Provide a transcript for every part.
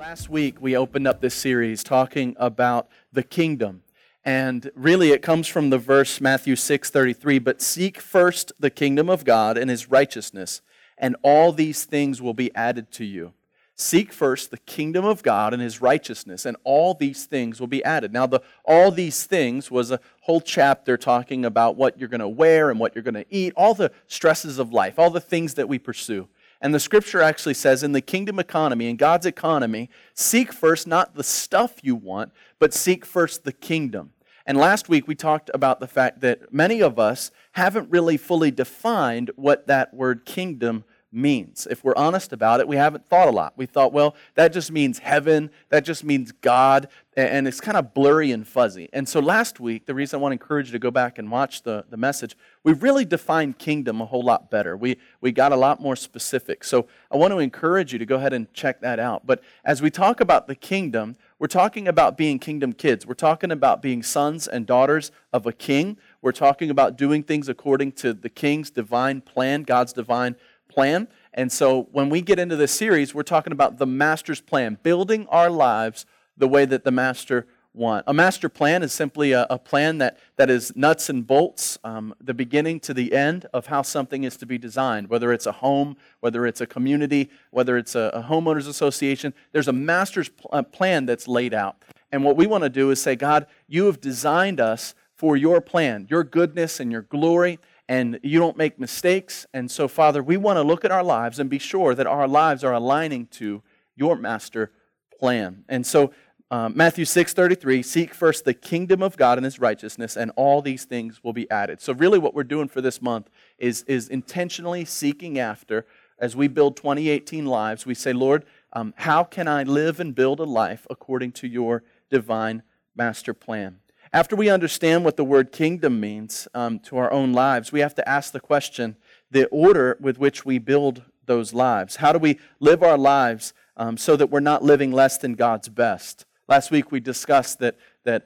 Last week, we opened up this series talking about the kingdom. And really, it comes from the verse Matthew 6:33, "But seek first the kingdom of God and His righteousness, and all these things will be added to you." Seek first the kingdom of God and His righteousness, and all these things will be added. Now, all these things was a whole chapter talking about what you're going to wear and what you're going to eat, all the stresses of life, all the things that we pursue. And the scripture actually says in the kingdom economy, in God's economy, seek first not the stuff you want, but seek first the kingdom. And last week we talked about the fact that many of us haven't really fully defined what that word kingdom means. If we're honest about it, we haven't thought a lot. We thought, well, that just means heaven, that just means God, and it's kind of blurry and fuzzy. And so last week, the reason I want to encourage you to go back and watch the message, we really defined kingdom a whole lot better. We got a lot more specific. So I want to encourage you to go ahead and check that out. But as we talk about the kingdom, we're talking about being kingdom kids. We're talking about being sons and daughters of a king. We're talking about doing things according to the king's divine plan, God's divine plan. And so when we get into this series, we're talking about the master's plan, building our lives the way that the master wants. A master plan is simply a plan that is nuts and bolts, the beginning to the end of how something is to be designed, whether it's a home, whether it's a community, whether it's a homeowners association. There's a master's plan that's laid out. And what we want to do is say, God, you have designed us for your plan, your goodness and your glory, and you don't make mistakes. And so, Father, we want to look at our lives and be sure that our lives are aligning to your master plan. And so, Matthew 6:33, seek first the kingdom of God and His righteousness, and all these things will be added. So really what we're doing for this month is intentionally seeking after, as we build 2018 lives, we say, Lord, how can I live and build a life according to your divine master plan? After we understand what the word kingdom means to our own lives, we have to ask the question, the order with which we build those lives. How do we live our lives so that we're not living less than God's best? Last week we discussed that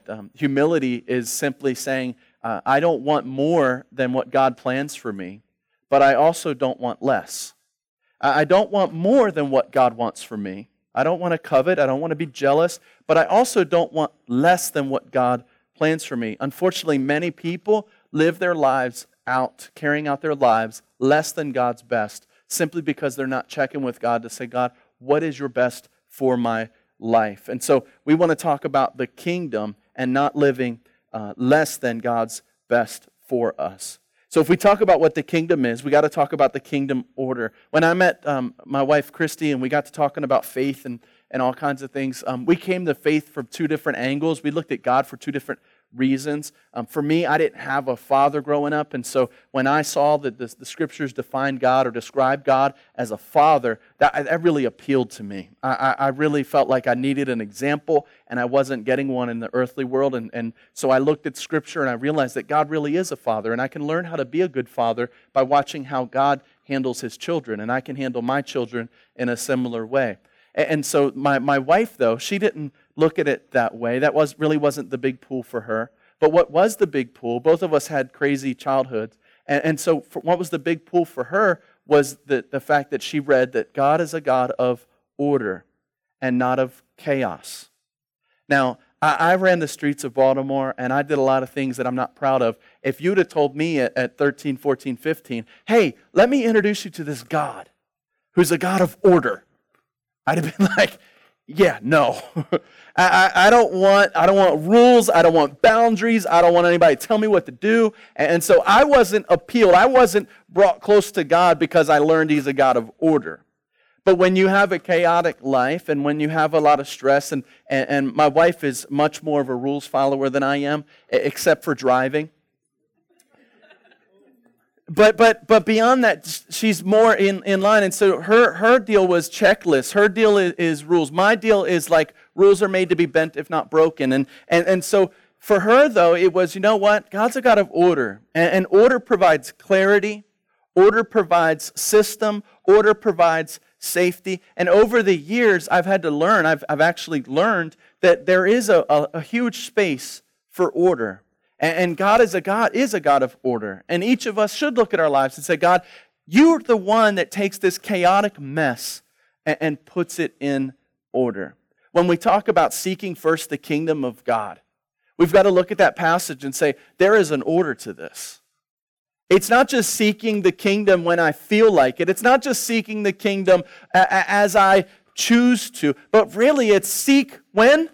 humility is simply saying, I don't want more than what God plans for me, but I also don't want less. I don't want more than what God wants for me. I don't want to covet, I don't want to be jealous, but I also don't want less than what God plans for me. Unfortunately, many people live their lives out, carrying out their lives less than God's best, simply because they're not checking with God to say, God, what is your best for my life? And so we want to talk about the kingdom and not living less than God's best for us. So if we talk about what the kingdom is, we got to talk about the kingdom order. When I met my wife, Christy, and we got to talking about faith and all kinds of things, we came to faith from two different angles. We looked at God for two different reasons. For me, I didn't have a father growing up, and so when I saw that the scriptures define God or describe God as a father, that really appealed to me. I really felt like I needed an example, and I wasn't getting one in the earthly world, and so I looked at scripture and I realized that God really is a father, and I can learn how to be a good father by watching how God handles His children, and I can handle my children in a similar way. And so my wife, though, she didn't look at it that way. That really wasn't the big pull for her. But what was the big pull? Both of us had crazy childhoods. And so what was the big pull for her was the fact that she read that God is a God of order and not of chaos. Now, I ran the streets of Baltimore, and I did a lot of things that I'm not proud of. If you'd have told me at 13, 14, 15, hey, let me introduce you to this God who's a God of order, I'd have been like, yeah, no. I don't want rules. I don't want boundaries. I don't want anybody to tell me what to do. And so I wasn't appealed. I wasn't brought close to God because I learned He's a God of order. But when you have a chaotic life and when you have a lot of stress, and my wife is much more of a rules follower than I am, except for driving. But beyond that, she's more in line. And so her deal was checklists. Her deal is rules. My deal is like rules are made to be bent if not broken. And so for her, though, it was, you know what? God's a God of order. And order provides clarity. Order provides system. Order provides safety. And over the years, I've had to learn, I've actually learned that there is a huge space for order. And God is a God of order. And each of us should look at our lives and say, God, you're the one that takes this chaotic mess and puts it in order. when we talk about seeking first the kingdom of God, we've got to look at that passage and say, there is an order to this. It's not just seeking the kingdom when I feel like it. It's not just seeking the kingdom as I choose to. But really, it's seek when?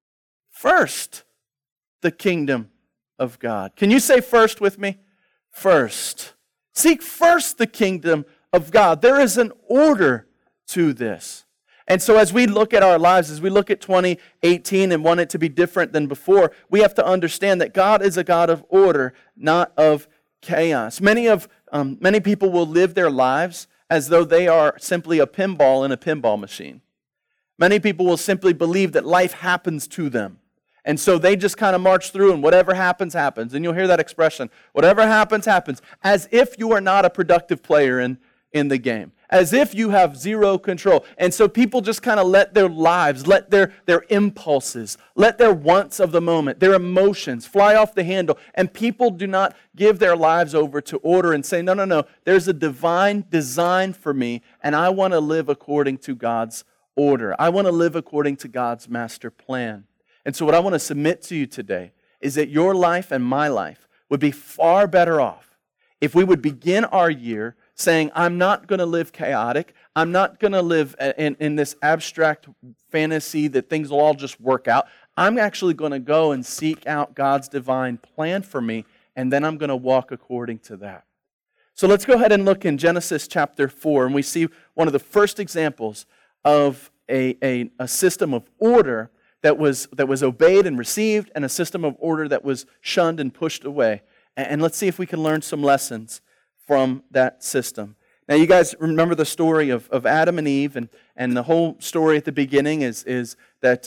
First, the kingdom of God. Can you say first with me? First. Seek first the kingdom of God. There is an order to this. And so as we look at our lives, as we look at 2018 and want it to be different than before, we have to understand that God is a God of order, not of chaos. Many people will live their lives as though they are simply a pinball in a pinball machine. Many people will simply believe that life happens to them. And so they just kind of march through and whatever happens, happens. And you'll hear that expression, whatever happens, happens, as if you are not a productive player in the game, as if you have zero control. And so people just kind of let their lives, let their impulses, let their wants of the moment, their emotions fly off the handle. And people do not give their lives over to order and say, no, there's a divine design for me, and I want to live according to God's order. I want to live according to God's master plan. And so what I want to submit to you today is that your life and my life would be far better off if we would begin our year saying, I'm not going to live chaotic. I'm not going to live in this abstract fantasy that things will all just work out. I'm actually going to go and seek out God's divine plan for me, and then I'm going to walk according to that. So let's go ahead and look in Genesis chapter 4, and we see one of the first examples of a system of order that was obeyed and received, and a system of order that was shunned and pushed away. And let's see if we can learn some lessons from that system. Now, you guys remember the story of Adam and Eve, and the whole story at the beginning is that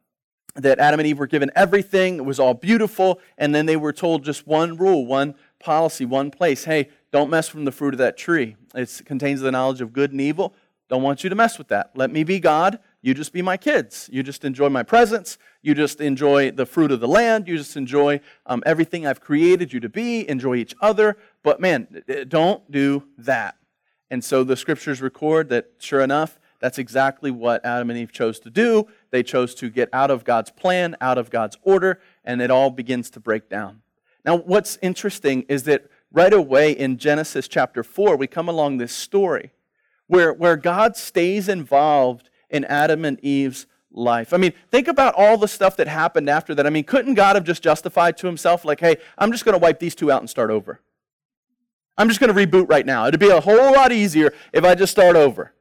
Adam and Eve were given everything. It was all beautiful, and then they were told just one rule, one policy, one place. Hey, don't mess from the fruit of that tree. It contains the knowledge of good and evil. Don't want you to mess with that. Let me be God. You just be my kids. You just enjoy my presence. You just enjoy the fruit of the land. You just enjoy everything I've created you to be. Enjoy each other. But man, don't do that. And so the scriptures record that, sure enough, that's exactly what Adam and Eve chose to do. They chose to get out of God's plan, out of God's order, and it all begins to break down. Now, what's interesting is that right away in Genesis chapter 4, we come along this story where God stays involved in Adam and Eve's life. I mean, think about all the stuff that happened after that. I mean, couldn't God have just justified to himself, like, hey, I'm just going to wipe these two out and start over. I'm just going to reboot right now. It'd be a whole lot easier if I just start over.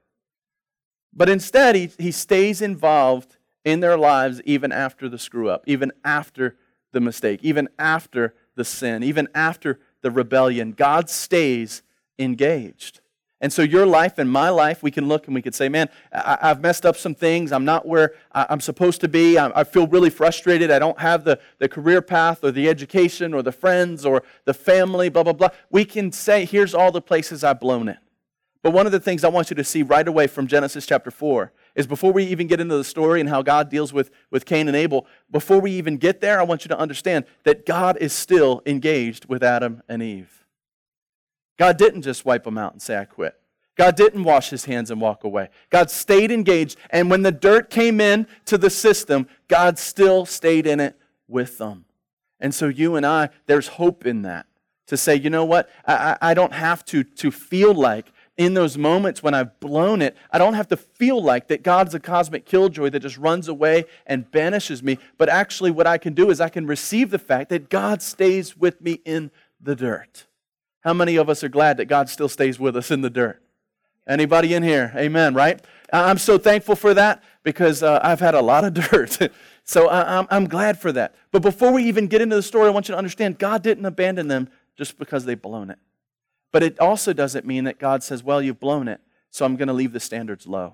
But instead, he stays involved in their lives even after the screw-up, even after the mistake, even after the sin, even after the rebellion. God stays engaged. And so your life and my life, we can look and we could say, man, I've messed up some things. I'm not where I'm supposed to be. I feel really frustrated. I don't have the career path or the education or the friends or the family, blah, blah, blah. We can say, here's all the places I've blown it. But one of the things I want you to see right away from Genesis chapter 4 is before we even get into the story and how God deals with Cain and Abel, before we even get there, I want you to understand that God is still engaged with Adam and Eve. God didn't just wipe them out and say, I quit. God didn't wash his hands and walk away. God stayed engaged. And when the dirt came in to the system, God still stayed in it with them. And so you and I, there's hope in that. To say, you know what? I don't have to feel like in those moments when I've blown it, I don't have to feel like that God's a cosmic killjoy that just runs away and banishes me. But actually what I can do is I can receive the fact that God stays with me in the dirt. How many of us are glad that God still stays with us in the dirt? Anybody in here? Amen, right? I'm so thankful for that because I've had a lot of dirt. So I'm glad for that. But before we even get into the story, I want you to understand God didn't abandon them just because they've blown it. But it also doesn't mean that God says, well, you've blown it, so I'm going to leave the standards low.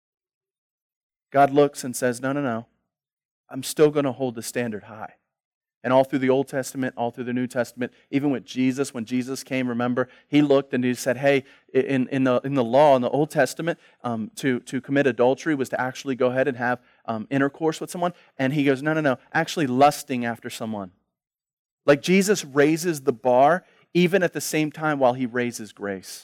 God looks and says, no. I'm still going to hold the standard high. And all through the Old Testament, all through the New Testament, even with Jesus, when Jesus came, remember, he looked and he said, hey, in the law, in the Old Testament, to commit adultery was to actually go ahead and have intercourse with someone. And he goes, no, actually lusting after someone. Like Jesus raises the bar even at the same time while he raises grace.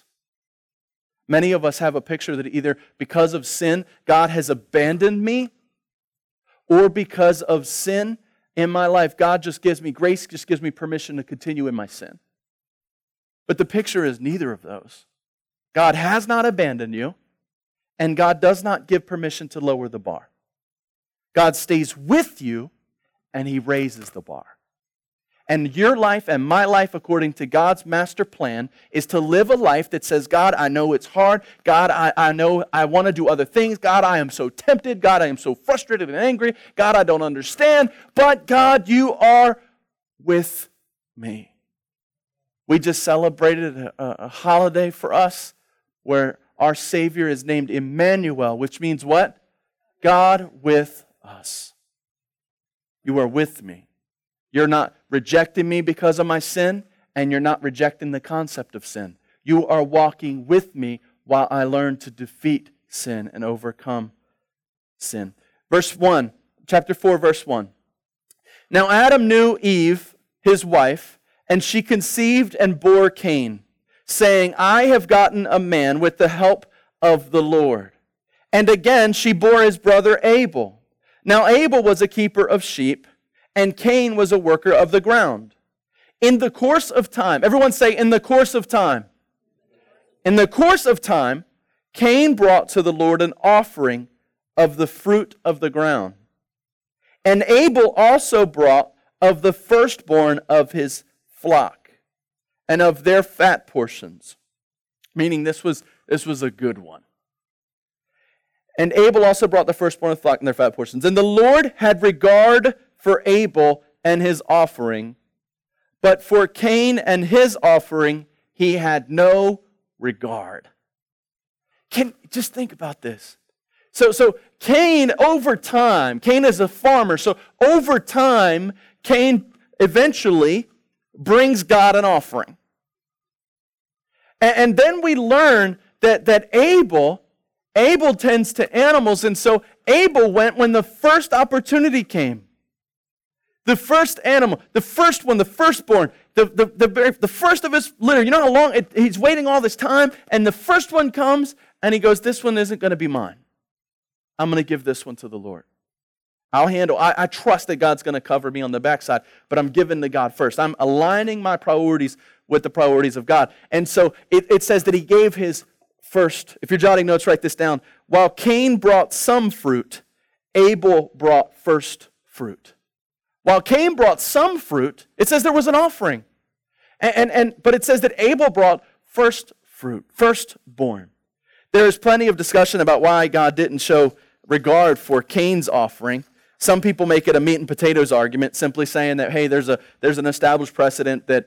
Many of us have a picture that either because of sin, God has abandoned me, or because of sin in my life, God just gives me grace, just gives me permission to continue in my sin. But the picture is neither of those. God has not abandoned you, and God does not give permission to lower the bar. God stays with you, and He raises the bar. And your life and my life, according to God's master plan, is to live a life that says, God, I know it's hard. God, I know I want to do other things. God, I am so tempted. God, I am so frustrated and angry. God, I don't understand. But God, you are with me. We just celebrated a holiday for us where our Savior is named Emmanuel, which means what? God with us. You are with me. You're not rejecting me because of my sin, and you're not rejecting the concept of sin. You are walking with me while I learn to defeat sin and overcome sin. Verse 1, chapter 4, verse 1. Now Adam knew Eve, his wife, and she conceived and bore Cain, saying, I have gotten a man with the help of the Lord. And again she bore his brother Abel. Now Abel was a keeper of sheep, and Cain was a worker of the ground. In the course of time, everyone say, in the course of time. In the course of time, Cain brought to the Lord an offering of the fruit of the ground. And Abel also brought of the firstborn of his flock, and of their fat portions. Meaning this was a good one. And Abel also brought the firstborn of the flock and their fat portions. And the Lord had regard for Abel and his offering, but for Cain and his offering He had no regard. Just think about this. So Cain, over time, Cain is a farmer, so over time, Cain eventually brings God an offering. And then we learn that Abel tends to animals, and so Abel went when the first opportunity came. The first animal, the first one, the firstborn, the first of his litter. You know how long he's waiting all this time, and the first one comes, and he goes, this one isn't going to be mine. I'm going to give this one to the Lord. I trust that God's going to cover me on the backside, but I'm giving to God first. I'm aligning my priorities with the priorities of God. And so it says that he gave his first. If you're jotting notes, write this down. While Cain brought some fruit, Abel brought first fruit. While Cain brought some fruit, it says there was an offering. But it says that Abel brought first fruit, firstborn. There is plenty of discussion about why God didn't show regard for Cain's offering. Some people make it a meat and potatoes argument, simply saying that, hey, there's an established precedent that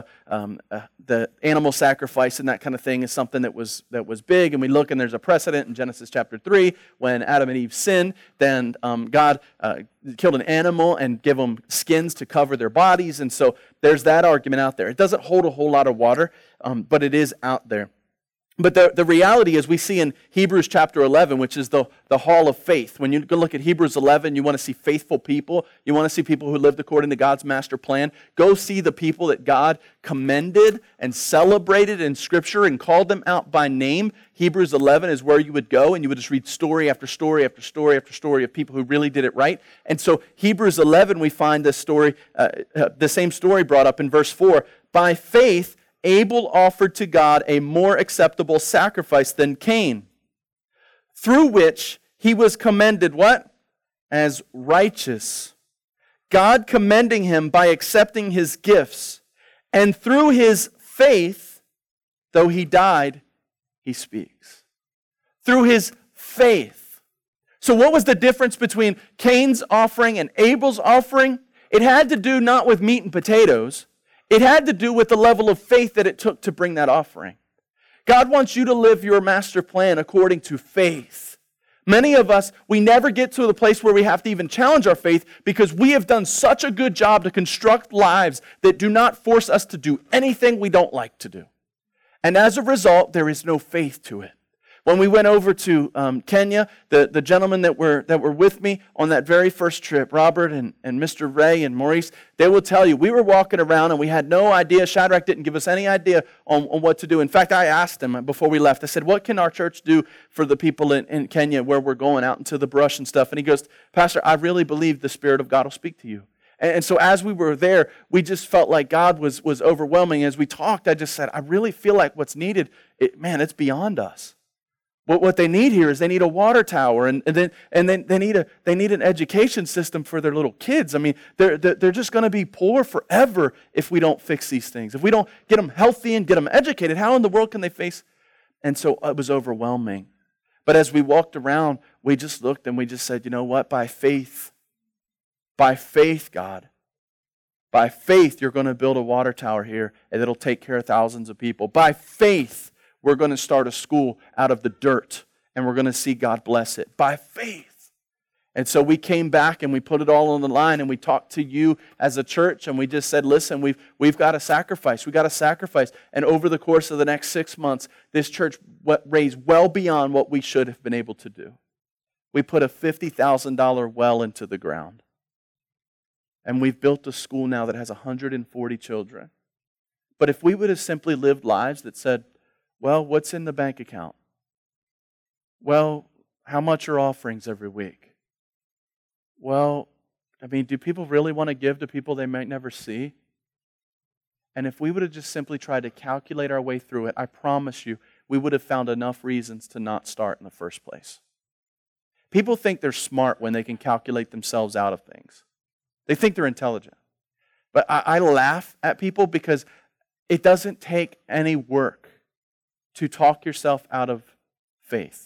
the animal sacrifice and that kind of thing is something that was big. And we look, and there's a precedent in Genesis chapter 3 when Adam and Eve sinned. Then God killed an animal and gave them skins to cover their bodies. And so there's that argument out there. It doesn't hold a whole lot of water, but it is out there. But the reality is we see in Hebrews chapter 11, which is the hall of faith. When you go look at Hebrews 11, you want to see faithful people. You want to see people who lived according to God's master plan. Go see the people that God commended and celebrated in Scripture and called them out by name. Hebrews 11 is where you would go, and you would just read story after story after story after story of people who really did it right. And so Hebrews 11, we find this story, the same story brought up in verse 4. By faith, Abel offered to God a more acceptable sacrifice than Cain, through which he was commended what? As righteous. God commending him by accepting his gifts. And through his faith, though he died, he speaks. Through his faith. So what was the difference between Cain's offering and Abel's offering? It had to do not with meat and potatoes. It had to do with the level of faith that it took to bring that offering. God wants you to live your master plan according to faith. Many of us, we never get to the place where we have to even challenge our faith because we have done such a good job to construct lives that do not force us to do anything we don't like to do. And as a result, there is no faith to it. When we went over to Kenya, the gentlemen that were with me on that very first trip, Robert and Mr. Ray and Maurice, they will tell you, we were walking around and we had no idea. Shadrach didn't give us any idea on what to do. In fact, I asked him before we left, I said, what can our church do for the people in Kenya where we're going out into the brush and stuff? And he goes, Pastor, I really believe the Spirit of God will speak to you. And so as we were there, we just felt like God was overwhelming. As we talked, I just said, I really feel like what's needed, it's beyond us. What they need here is they need a water tower, and then they need an education system for their little kids. I mean, they're just going to be poor forever if we don't fix these things. If we don't get them healthy and get them educated, how in the world can they face? And so it was overwhelming. But as we walked around, we just looked and we just said, you know what? By faith, God, by faith, you're going to build a water tower here, and it'll take care of thousands of people. By faith, we're going to start a school out of the dirt, and we're going to see God bless it. By faith. And so we came back, and we put it all on the line, and we talked to you as a church, and we just said, listen, we've got to sacrifice. We've got to sacrifice. And over the course of the next 6 months, this church raised well beyond what we should have been able to do. We put a $50,000 well into the ground. And we've built a school now that has 140 children. But if we would have simply lived lives that said, well, what's in the bank account? Well, how much are offerings every week? Well, I mean, do people really want to give to people they might never see? And if we would have just simply tried to calculate our way through it, I promise you, we would have found enough reasons to not start in the first place. People think they're smart when they can calculate themselves out of things. They think they're intelligent. But I laugh at people because it doesn't take any work to talk yourself out of faith.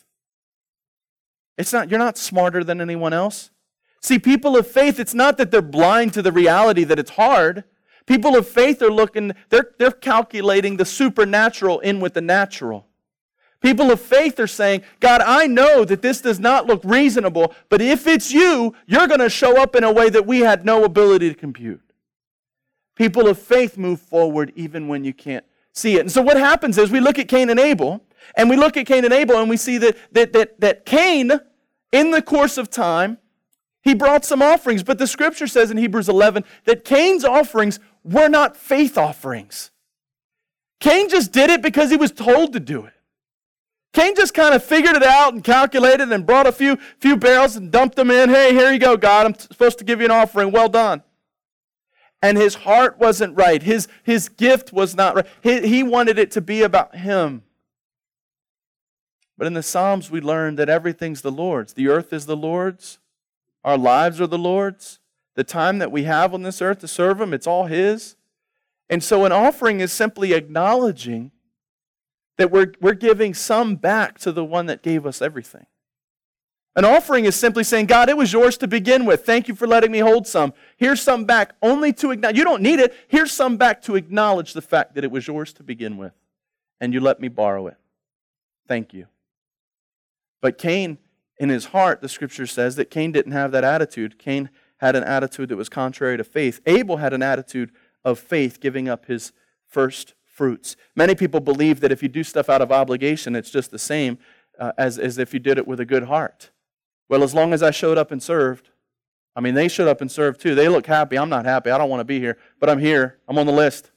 You're not smarter than anyone else. See, people of faith, it's not that they're blind to the reality that it's hard. People of faith are they're calculating the supernatural in with the natural. People of faith are saying, God, I know that this does not look reasonable, but if it's you, you're going to show up in a way that we had no ability to compute. People of faith move forward even when you can't see it. And so what happens is we look at Cain and Abel, and we see that Cain, in the course of time, he brought some offerings, but the Scripture says in Hebrews 11 that Cain's offerings were not faith offerings. Cain just did it because he was told to do it. Cain just kind of figured it out and calculated and brought a few barrels and dumped them in. Hey, here you go, God. I'm supposed to give you an offering. Well done. And his heart wasn't right. His gift was not right. He wanted it to be about him. But in the Psalms, we learned that everything's the Lord's. The earth is the Lord's. Our lives are the Lord's. The time that we have on this earth to serve Him, it's all His. And so an offering is simply acknowledging that we're giving some back to the one that gave us everything. An offering is simply saying, God, it was yours to begin with. Thank you for letting me hold some. Here's some back only to acknowledge. You don't need it. Here's some back to acknowledge the fact that it was yours to begin with. And you let me borrow it. Thank you. But Cain, in his heart, the Scripture says that Cain didn't have that attitude. Cain had an attitude that was contrary to faith. Abel had an attitude of faith, giving up his first fruits. Many people believe that if you do stuff out of obligation, it's just the same as if you did it with a good heart. Well, as long as I showed up and served, they showed up and served too. They look happy. I'm not happy. I don't want to be here. But I'm here. I'm on the list.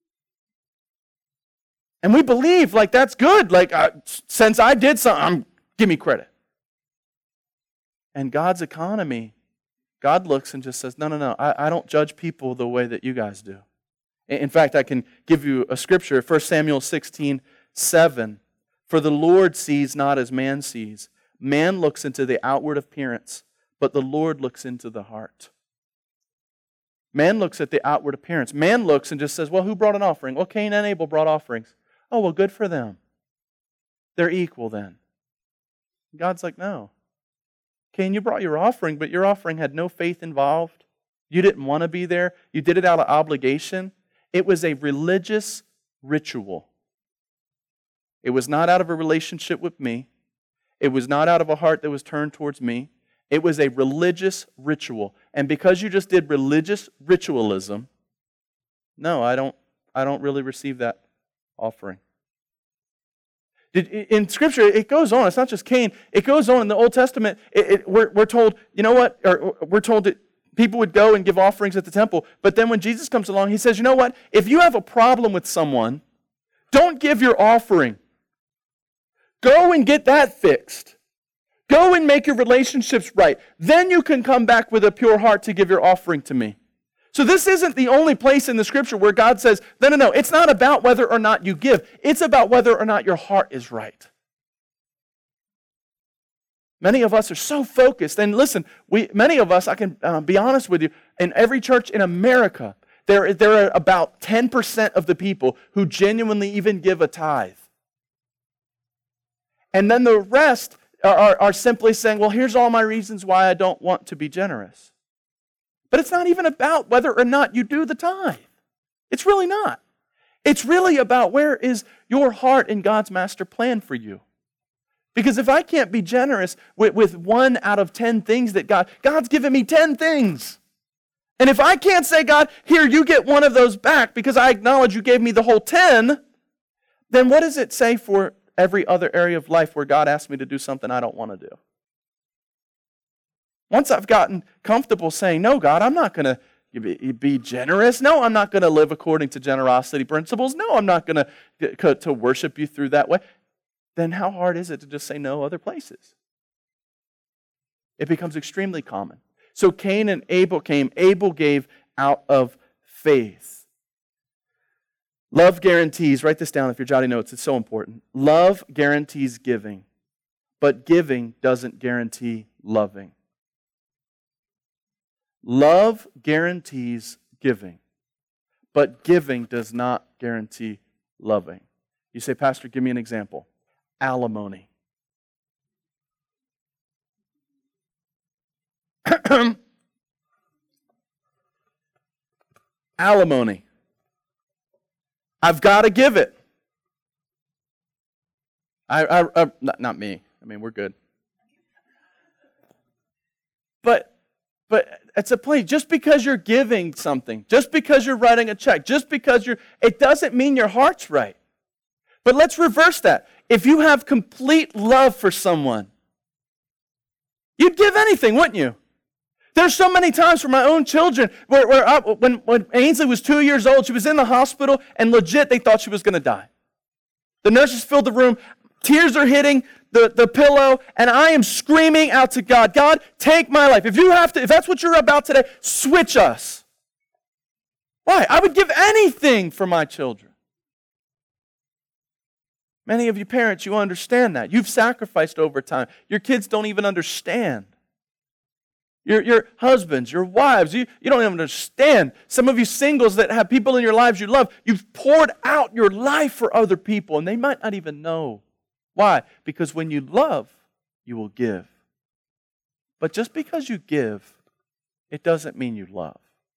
And we believe that's good. Since I did something, give me credit. And God's economy, God looks and just says, no. I don't judge people the way that you guys do. In fact, I can give you a scripture, 1 Samuel 16:7. For the Lord sees not as man sees. Man looks into the outward appearance, but the Lord looks into the heart. Man looks at the outward appearance. Man looks and just says, well, who brought an offering? Well, Cain and Abel brought offerings. Oh, well, good for them. They're equal then. God's like, no. Cain, you brought your offering, but your offering had no faith involved. You didn't want to be there. You did it out of obligation. It was a religious ritual. It was not out of a relationship with me. It was not out of a heart that was turned towards me. It was a religious ritual. And because you just did religious ritualism, no, I don't really receive that offering. In Scripture, it goes on. It's not just Cain. It goes on in the Old Testament. We're told, you know what? Or we're told that people would go and give offerings at the temple. But then when Jesus comes along, he says, you know what? If you have a problem with someone, don't give your offering. Go and get that fixed. Go and make your relationships right. Then you can come back with a pure heart to give your offering to me. So this isn't the only place in the Scripture where God says, no, it's not about whether or not you give. It's about whether or not your heart is right. Many of us are so focused. And listen, many of us, I can be honest with you, in every church in America, there are about 10% of the people who genuinely even give a tithe. And then the rest are simply saying, well, here's all my reasons why I don't want to be generous. But it's not even about whether or not you do the tithe. It's really not. It's really about where is your heart in God's master plan for you. Because if I can't be generous with 1 out of 10 things that God's given me 10 things. And if I can't say, God, here, you get one of those back because I acknowledge you gave me the whole 10, then what does it say for every other area of life where God asks me to do something I don't want to do? Once I've gotten comfortable saying, no, God, I'm not going to be generous. No, I'm not going to live according to generosity principles. No, I'm not going to worship you through that way. Then how hard is it to just say no other places? It becomes extremely common. So Cain and Abel came. Abel gave out of faith. Love guarantees, write this down if you're jotting notes, it's so important. Love guarantees giving, but giving doesn't guarantee loving. Love guarantees giving, but giving does not guarantee loving. You say, Pastor, give me an example. Alimony. Alimony. I've got to give it. Not me. I mean, we're good. But it's a point. Just because you're giving something, just because you're writing a check, just because it doesn't mean your heart's right. But let's reverse that. If you have complete love for someone, you'd give anything, wouldn't you? There's so many times for my own children when Ainsley was 2 years old, she was in the hospital and legit they thought she was going to die. The nurses filled the room. Tears are hitting the pillow, and I am screaming out to God, God, take my life. If that's what you're about today, switch us. Why? I would give anything for my children. Many of you parents, you understand that. You've sacrificed over time. Your kids don't even understand. Your husbands, your wives, you don't even understand. Some of you singles that have people in your lives you love, you've poured out your life for other people, and they might not even know. Why? Because when you love, you will give. But just because you give, it doesn't mean you love.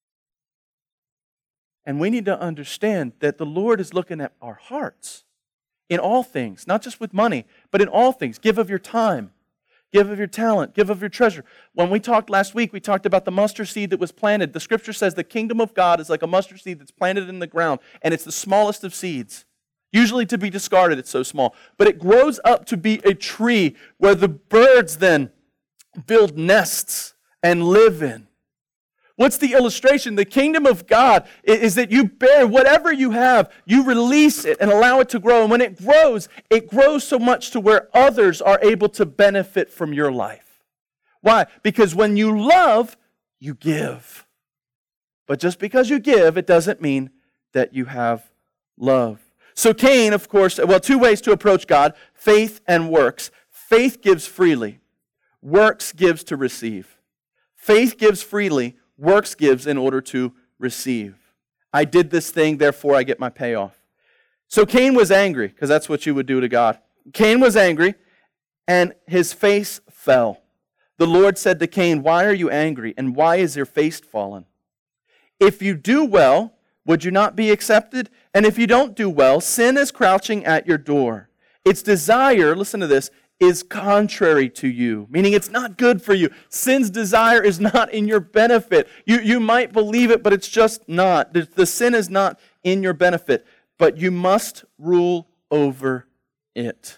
And we need to understand that the Lord is looking at our hearts in all things, not just with money, but in all things. Give of your time. Give of your talent. Give of your treasure. When we talked last week, we talked about the mustard seed that was planted. The Scripture says the kingdom of God is like a mustard seed that's planted in the ground, and it's the smallest of seeds. Usually to be discarded, it's so small. But it grows up to be a tree where the birds then build nests and live in. What's the illustration? The kingdom of God is that you bear whatever you have, you release it and allow it to grow. And when it grows so much to where others are able to benefit from your life. Why? Because when you love, you give. But just because you give, it doesn't mean that you have love. So Cain, of course, two ways to approach God, faith and works. Faith gives freely. Works gives to receive. Faith gives freely. Works gives in order to receive. I did this thing, therefore I get my payoff. So Cain was angry, because that's what you would do to God. Cain was angry, and his face fell. The Lord said to Cain, why are you angry, and why is your face fallen? If you do well, would you not be accepted? And if you don't do well, sin is crouching at your door. Its desire, listen to this, is contrary to you, meaning it's not good for you. Sin's desire is not in your benefit. You might believe it, but it's just not. The sin is not in your benefit, but you must rule over it.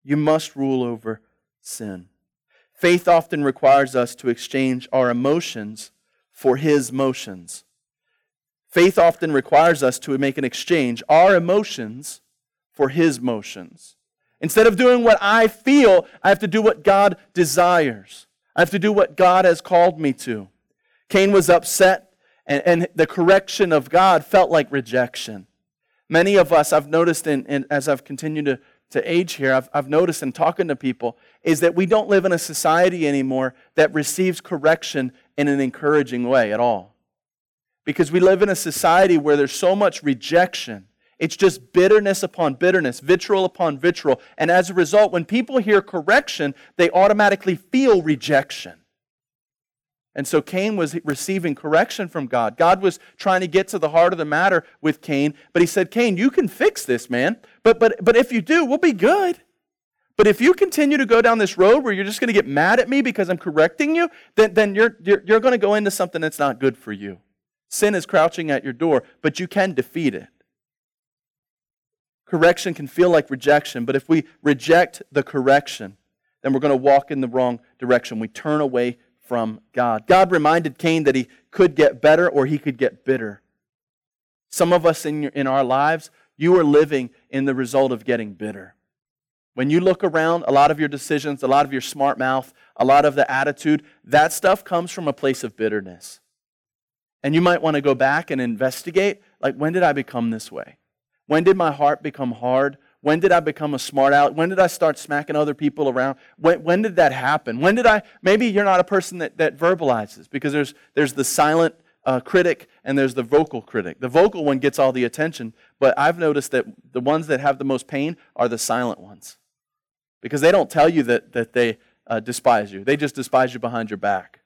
You must rule over sin. Faith often requires us to exchange our emotions for His motions. Faith often requires us to make an exchange, our emotions for His motions. Instead of doing what I feel, I have to do what God desires. I have to do what God has called me to. Cain was upset, and the correction of God felt like rejection. Many of us, I've noticed, as I've continued to age here, I've noticed in talking to people, is that we don't live in a society anymore that receives correction in an encouraging way at all. Because we live in a society where there's so much rejection. It's just bitterness upon bitterness, vitriol upon vitriol. And as a result, when people hear correction, they automatically feel rejection. And so Cain was receiving correction from God. God was trying to get to the heart of the matter with Cain. But He said, Cain, you can fix this, man. But if you do, we'll be good. But if you continue to go down this road where you're just going to get mad at me because I'm correcting you, then you're going to go into something that's not good for you. Sin is crouching at your door, but you can defeat it. Correction can feel like rejection, but if we reject the correction, then we're going to walk in the wrong direction. We turn away from God. God reminded Cain that he could get better or he could get bitter. Some of us in our lives, you are living in the result of getting bitter. When you look around, a lot of your decisions, a lot of your smart mouth, a lot of the attitude, that stuff comes from a place of bitterness. And you might want to go back and investigate, like, when did I become this way? When did my heart become hard? When did I become a smart aleck? When did I start smacking other people around? When did that happen? Maybe you're not a person that verbalizes, because there's the silent critic and there's the vocal critic. The vocal one gets all the attention, but I've noticed that the ones that have the most pain are the silent ones, because they don't tell you that they despise you. They just despise you behind your back.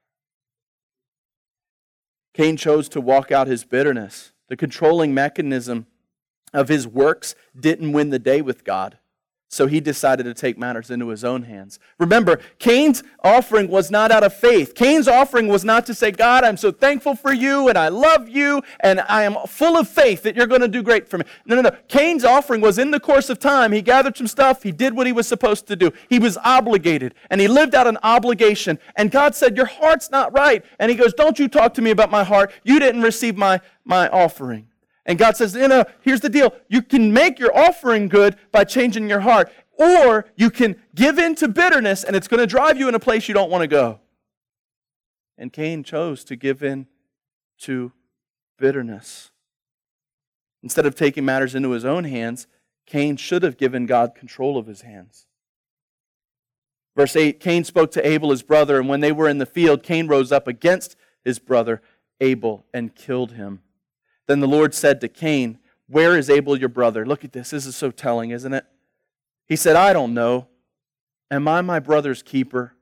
Cain chose to walk out his bitterness. The controlling mechanism of his works didn't win the day with God, so he decided to take matters into his own hands. Remember, Cain's offering was not out of faith. Cain's offering was not to say, God, I'm so thankful for you, and I love you, and I am full of faith that you're going to do great for me. No. Cain's offering was in the course of time. He gathered some stuff. He did what he was supposed to do. He was obligated, and he lived out an obligation. And God said, your heart's not right. And he goes, don't you talk to me about my heart. You didn't receive my offering. And God says, here's the deal. You can make your offering good by changing your heart. Or you can give in to bitterness, and it's going to drive you in a place you don't want to go. And Cain chose to give in to bitterness. Instead of taking matters into his own hands, Cain should have given God control of his hands. Verse 8, Cain spoke to Abel, his brother, and when they were in the field, Cain rose up against his brother Abel and killed him. Then the Lord said to Cain, where is Abel your brother? Look at this. This is so telling, isn't it? He said, I don't know. Am I my brother's keeper?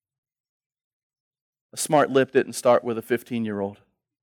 A smart lip didn't start with a 15-year-old.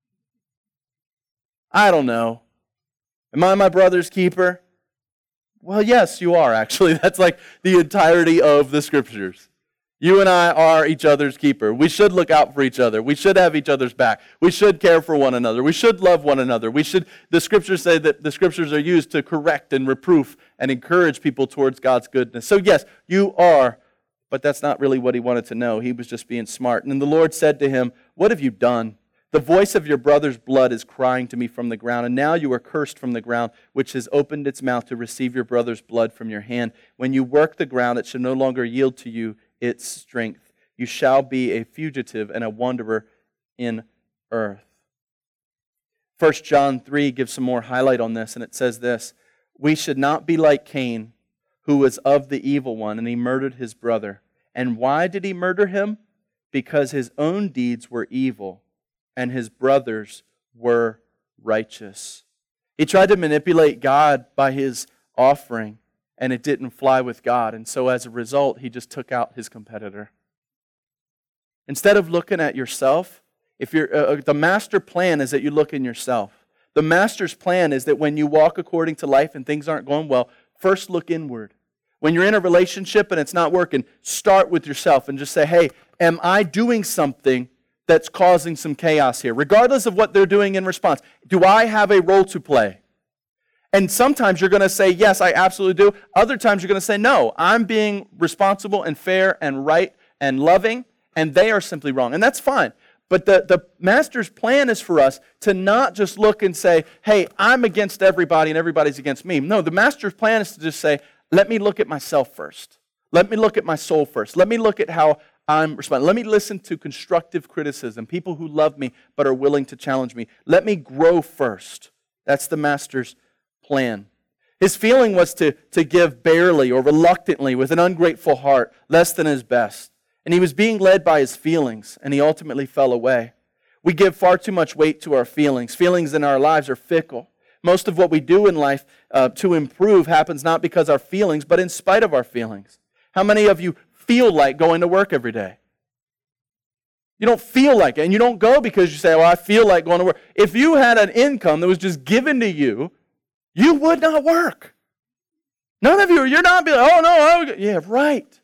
I don't know. Am I my brother's keeper? Well, yes, you are, actually. That's like the entirety of the Scriptures. You and I are each other's keeper. We should look out for each other. We should have each other's back. We should care for one another. We should love one another. The Scriptures say that the Scriptures are used to correct and reproof and encourage people towards God's goodness. So yes, you are, but that's not really what he wanted to know. He was just being smart. And the Lord said to him, what have you done? The voice of your brother's blood is crying to me from the ground, and now you are cursed from the ground, which has opened its mouth to receive your brother's blood from your hand. When you work the ground, it shall no longer yield to you its strength. You shall be a fugitive and a wanderer in earth. 1 John 3 gives some more highlight on this, and it says this, we should not be like Cain, who was of the evil one, and he murdered his brother. And why did he murder him? Because his own deeds were evil, and his brothers were righteous. He tried to manipulate God by his offering, and it didn't fly with God. And so as a result, he just took out his competitor. Instead of looking at yourself, the master plan is that you look in yourself. The master's plan is that when you walk according to life and things aren't going well, first look inward. When you're in a relationship and it's not working, start with yourself and just say, hey, am I doing something that's causing some chaos here? Regardless of what they're doing in response, do I have a role to play? And sometimes you're going to say, yes, I absolutely do. Other times you're going to say, no, I'm being responsible and fair and right and loving, and they are simply wrong. And that's fine. But the Master's plan is for us to not just look and say, hey, I'm against everybody and everybody's against me. No, the Master's plan is to just say, let me look at myself first. Let me look at my soul first. Let me look at how I'm responding. Let me listen to constructive criticism, people who love me but are willing to challenge me. Let me grow first. That's the Master's plan. His feeling was to give barely or reluctantly with an ungrateful heart, less than his best. And he was being led by his feelings, and he ultimately fell away. We give far too much weight to our feelings. Feelings in our lives are fickle. Most of what we do in life to improve happens not because of our feelings, but in spite of our feelings. How many of you feel like going to work every day? You don't feel like it, and you don't go because you say, well, I feel like going to work. If you had an income that was just given to you, you would not work. None of you're not being like, oh no, yeah, right.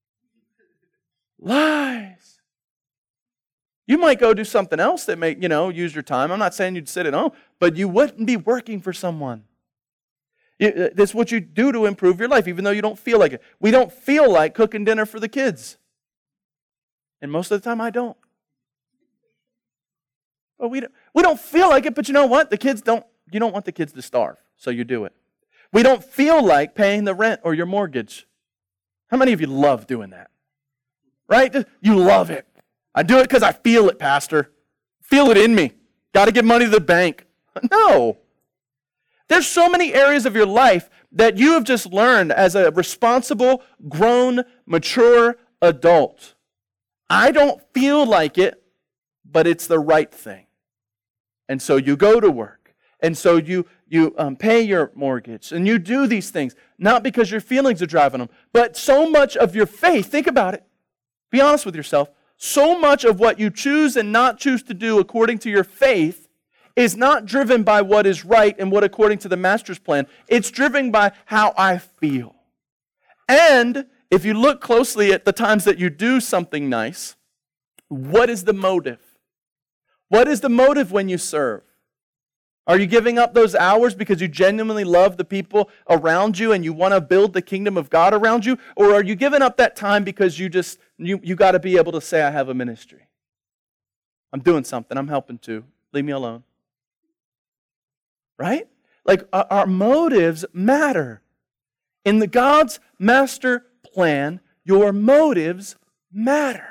Lies. You might go do something else that may, use your time. I'm not saying you'd sit at home, but you wouldn't be working for someone. That's what you do to improve your life, even though you don't feel like it. We don't feel like cooking dinner for the kids. And most of the time I don't. But we don't feel like it, but you know what? You don't want the kids to starve, so you do it. We don't feel like paying the rent or your mortgage. How many of you love doing that? Right? You love it. I do it because I feel it, Pastor. Feel it in me. Got to give money to the bank. No. There's so many areas of your life that you have just learned as a responsible, grown, mature adult. I don't feel like it, but it's the right thing. And so you go to work. And so you pay your mortgage. And you do these things, not because your feelings are driving them, but so much of your faith, think about it. Be honest with yourself. So much of what you choose and not choose to do according to your faith is not driven by what is right and what according to the Master's plan. It's driven by how I feel. And if you look closely at the times that you do something nice, what is the motive? What is the motive when you serve? Are you giving up those hours because you genuinely love the people around you and you want to build the kingdom of God around you? Or are you giving up that time because you got to be able to say, I have a ministry. I'm doing something. I'm helping too. Leave me alone. Right? Like our motives matter. In the God's master plan, your motives matter.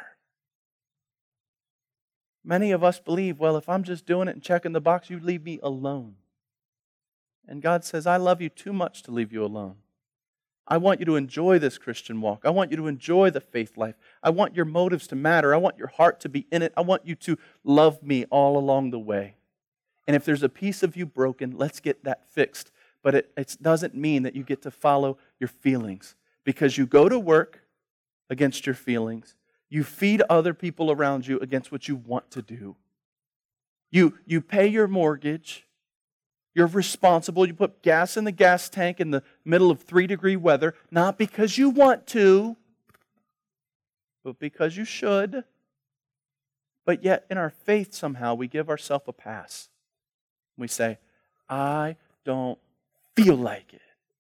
Many of us believe, well, if I'm just doing it and checking the box, you leave me alone. And God says, I love you too much to leave you alone. I want you to enjoy this Christian walk. I want you to enjoy the faith life. I want your motives to matter. I want your heart to be in it. I want you to love me all along the way. And if there's a piece of you broken, let's get that fixed. But it doesn't mean that you get to follow your feelings. Because you go to work against your feelings. You feed other people around you against what you want to do. You pay your mortgage. You're responsible. You put gas in the gas tank in the middle of 3-degree weather, not because you want to, but because you should. But yet, in our faith, somehow, we give ourselves a pass. We say, I don't feel like it.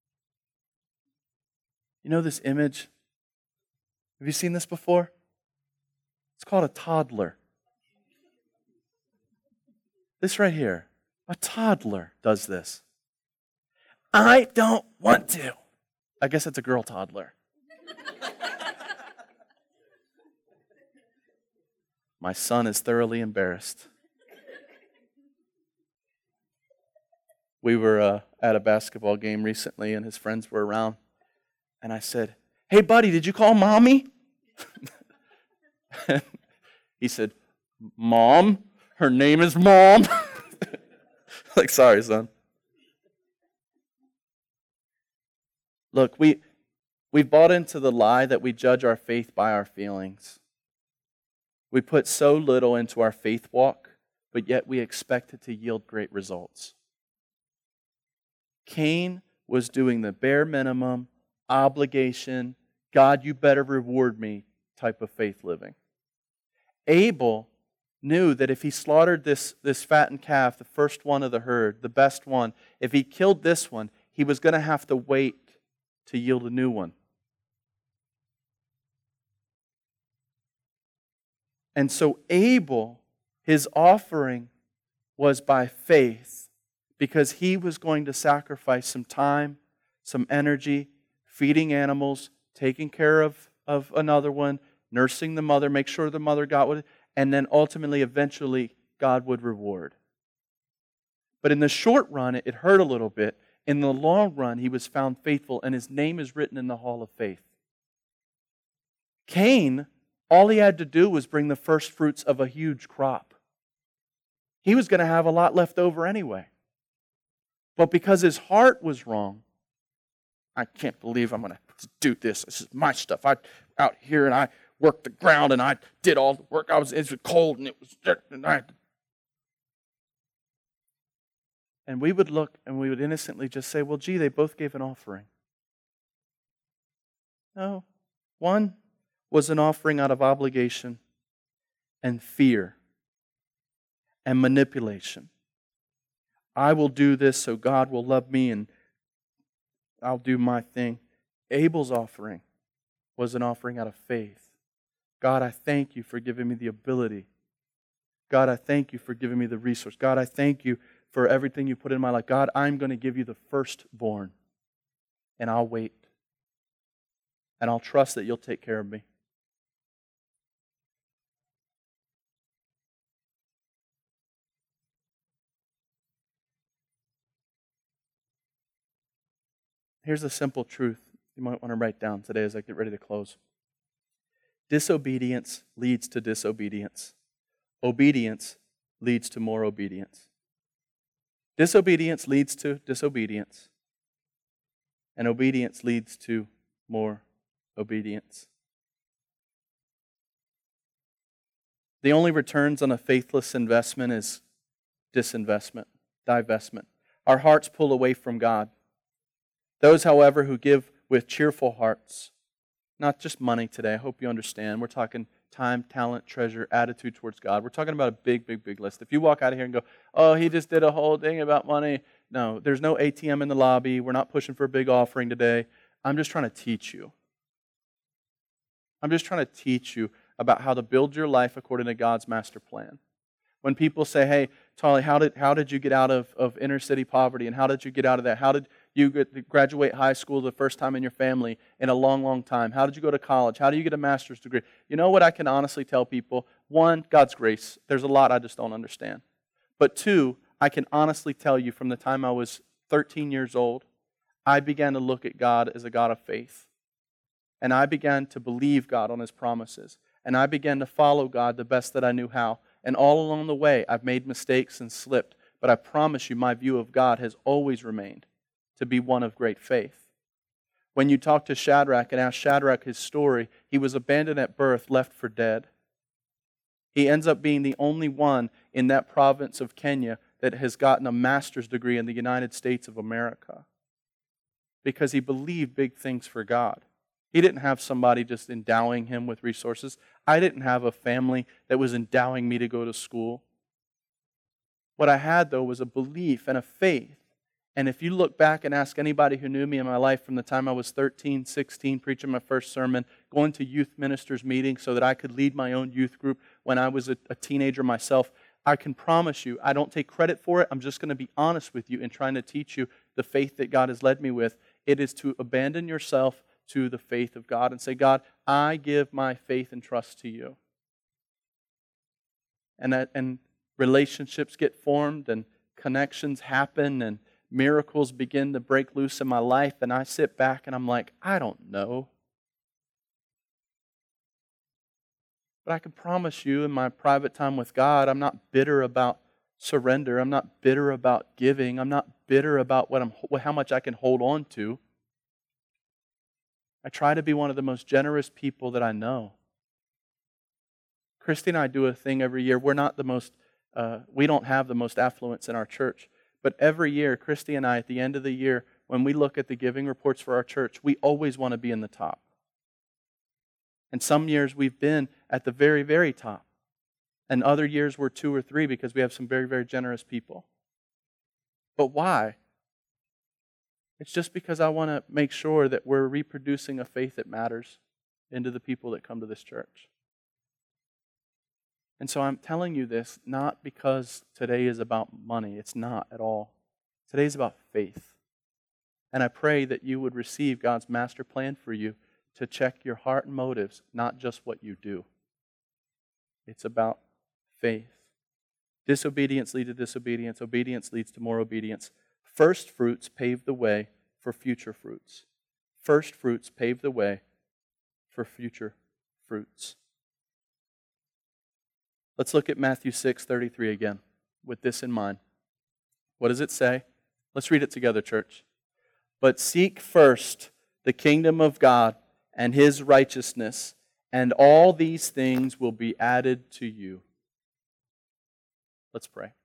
You know this image? Have you seen this before? It's called a toddler. This right here. A toddler does this. I don't want to. I guess it's a girl toddler. My son is thoroughly embarrassed. We were at a basketball game recently, and his friends were around. And I said, hey, buddy, did you call Mommy? He said, Mom? Her name is Mom? Like, sorry, son. Look, we've bought into the lie that we judge our faith by our feelings. We put so little into our faith walk, but yet we expect it to yield great results. Cain was doing the bare minimum, obligation, God, you better reward me type of faith living. Abel knew that if he slaughtered this fattened calf, the first one of the herd, the best one, if he killed this one, he was going to have to wait to yield a new one. And so Abel, his offering was by faith, because he was going to sacrifice some time, some energy, feeding animals, taking care of another one, nursing the mother, make sure the mother got what, and then ultimately, eventually, God would reward. But in the short run, it hurt a little bit. In the long run, he was found faithful, and his name is written in the Hall of Faith. Cain, all he had to do was bring the first fruits of a huge crop. He was going to have a lot left over anyway. But because his heart was wrong, I can't believe I'm going to do this. This is my stuff. I out here and I worked the ground and I did all the work. It was cold and it was dirt and and we would look and we would innocently just say, well, gee, they both gave an offering. No. One was an offering out of obligation and fear and manipulation. I will do this so God will love me and I'll do my thing. Abel's offering was an offering out of faith. God, I thank you for giving me the ability. God, I thank you for giving me the resource. God, I thank you for everything you put in my life. God, I'm going to give you the firstborn, and I'll wait. And I'll trust that you'll take care of me. Here's a simple truth you might want to write down today as I get ready to close. Disobedience leads to disobedience. Obedience leads to more obedience. Disobedience leads to disobedience. And obedience leads to more obedience. The only returns on a faithless investment is disinvestment, divestment. Our hearts pull away from God. Those, however, who give with cheerful hearts, not just money today, I hope you understand. We're talking time, talent, treasure, attitude towards God. We're talking about a big, big, big list. If you walk out of here and go, oh, he just did a whole thing about money. No, there's no ATM in the lobby. We're not pushing for a big offering today. I'm just trying to teach you. I'm just trying to teach you about how to build your life according to God's master plan. When people say, hey, Tolly, how did you get out of inner city poverty? And how did you get out of that? How did you graduate high school the first time in your family in a long, long time? How did you go to college? How do you get a master's degree? You know what I can honestly tell people? One, God's grace. There's a lot I just don't understand. But two, I can honestly tell you from the time I was 13 years old, I began to look at God as a God of faith. And I began to believe God on His promises. And I began to follow God the best that I knew how. And all along the way, I've made mistakes and slipped. But I promise you, my view of God has always remained to be one of great faith. When you talk to Shadrach and ask Shadrach his story, he was abandoned at birth, left for dead. He ends up being the only one in that province of Kenya that has gotten a master's degree in the United States of America because he believed big things for God. He didn't have somebody just endowing him with resources. I didn't have a family that was endowing me to go to school. What I had, though, was a belief and a faith. And if you look back and ask anybody who knew me in my life from the time I was 13, 16, preaching my first sermon, going to youth ministers' meetings so that I could lead my own youth group when I was a teenager myself, I can promise you, I don't take credit for it. I'm just going to be honest with you in trying to teach you the faith that God has led me with. It is to abandon yourself to the faith of God and say, God, I give my faith and trust to you. And relationships get formed and connections happen and miracles begin to break loose in my life, and I sit back and I'm like, I don't know. But I can promise you in my private time with God, I'm not bitter about surrender. I'm not bitter about giving. I'm not bitter about how much I can hold on to. I try to be one of the most generous people that I know. Christy and I do a thing every year. We don't have the most affluence in our church. But every year, Christy and I, at the end of the year, when we look at the giving reports for our church, we always want to be in the top. And some years we've been at the very, very top. And other years we're 2 or 3 because we have some very, very generous people. But why? It's just because I want to make sure that we're reproducing a faith that matters into the people that come to this church. And so I'm telling you this not because today is about money. It's not at all. Today is about faith. And I pray that you would receive God's master plan for you to check your heart and motives, not just what you do. It's about faith. Disobedience leads to disobedience. Obedience leads to more obedience. First fruits pave the way for future fruits. First fruits pave the way for future fruits. Let's look at Matthew 6:33 again with this in mind. What does it say? Let's read it together, church. But seek first the kingdom of God and His righteousness, and all these things will be added to you. Let's pray.